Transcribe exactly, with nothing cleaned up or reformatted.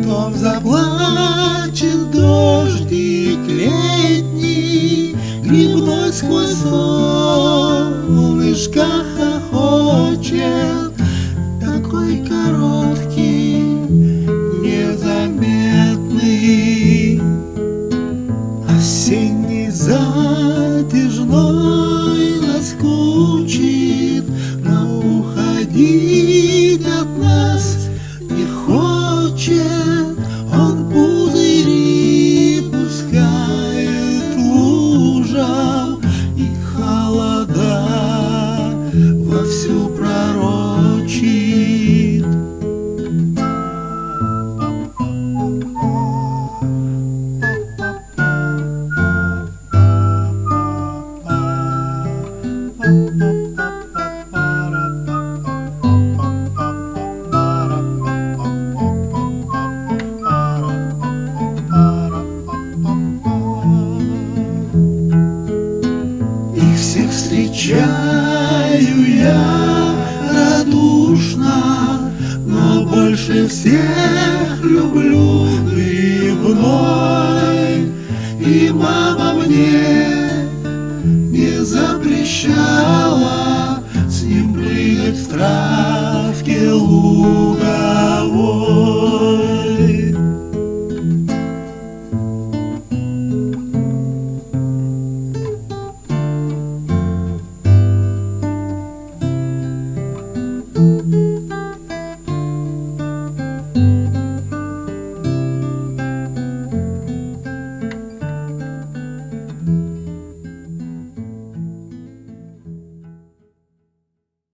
Вновь заплачет дождик летний, грибной сквозь солнышко хохочет, такой короткий, незаметный, осенний затяжной наскучит, но уходить от нас не хочет. Он пузыри пускает лужам, и холода вовсю пророчит. Их всех встречаю я радушно, но больше всех люблю грибной. И мама мне не запрещала с ним прыгать в травке луговой.